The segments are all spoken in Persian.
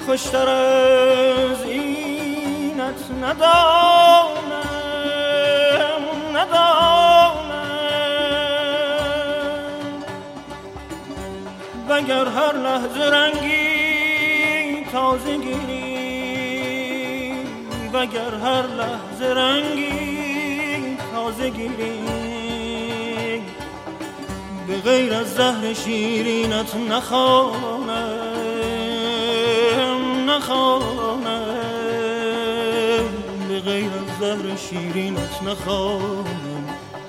خوشتر از اینت ندانم وگر هر لحظه رنگی تازه گیری وگر هر لحظه رنگی تازه گیری به غیر از زهر شیرینت نخوانم به غیر از زهر شیرینت نخوانم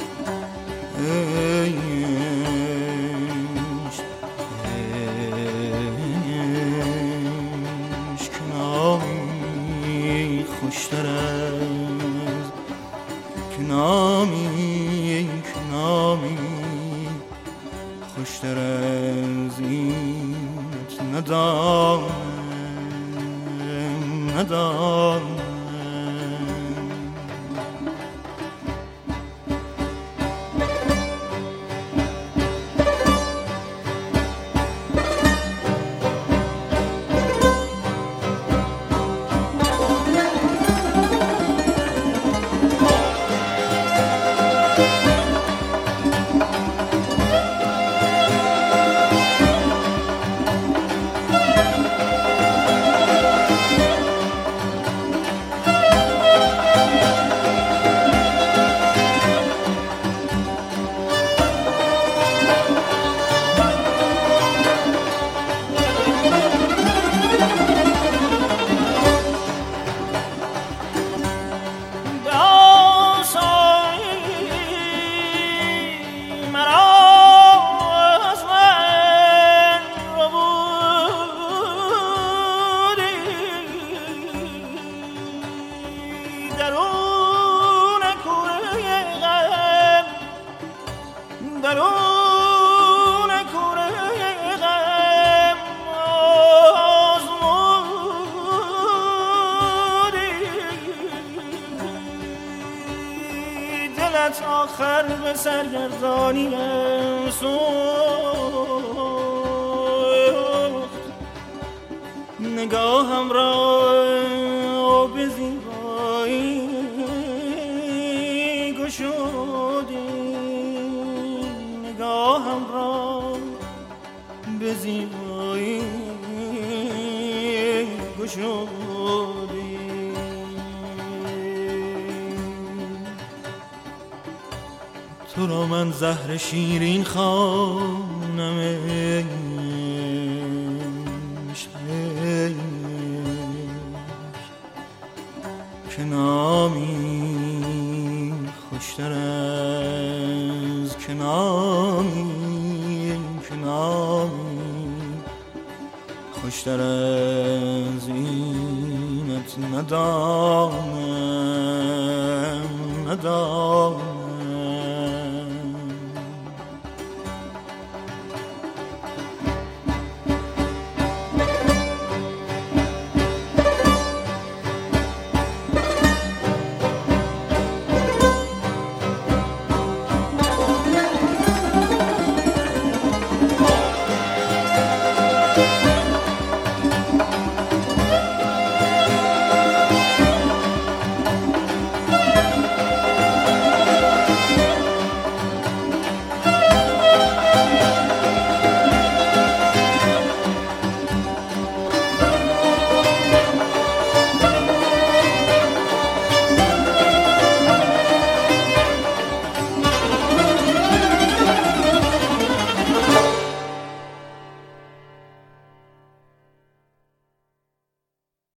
کنامی خوشتر از کنامی خوشتر از اینت ندانم آخر به سرگردانیم سوخت نگاهم را به زیبایی گشودی نگاهم را به زیبایی گشودی تو را من زهر شیرین خوانم کنامی خوشتر از کنامی خوشتر از اینت ندانم